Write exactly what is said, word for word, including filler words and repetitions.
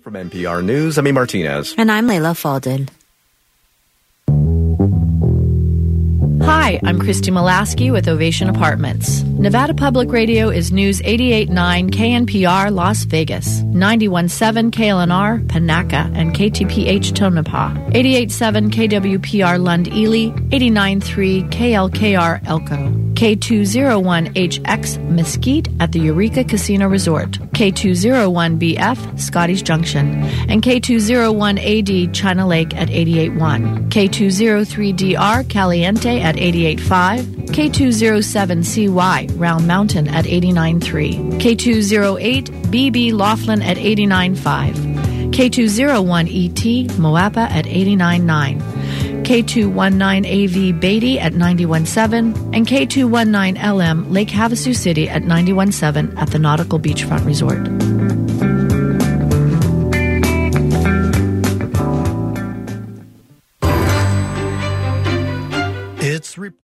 From N P R News, I'm E. Martinez. And I'm Layla Faldin. Hi, I'm Christy Molaski with Ovation Apartments. Nevada Public Radio is News eighty-eight point nine K N P R Las Vegas, ninety-one point seven K L N R Panaca, and K T P H Tonopah, eighty-eight point seven K W P R Lund Ely, eighty-nine point three K L K R Elko, K two oh one H X Mesquite at the Eureka Casino Resort, K two oh one B F Scotty's Junction, and K two oh one A D China Lake at eighty-eight point one, K two oh three D R Caliente at eighty-eight point five, K two oh seven C Y Round Mountain at eighty-nine point three, K two oh eight B B Laughlin at eighty-nine point five, K two oh one E T Moapa at eighty-nine point nine, K two nineteen A V Beatty at ninety-one point seven, and K two nineteen L M Lake Havasu City at ninety-one point seven at the Nautical Beachfront Resort. It's re-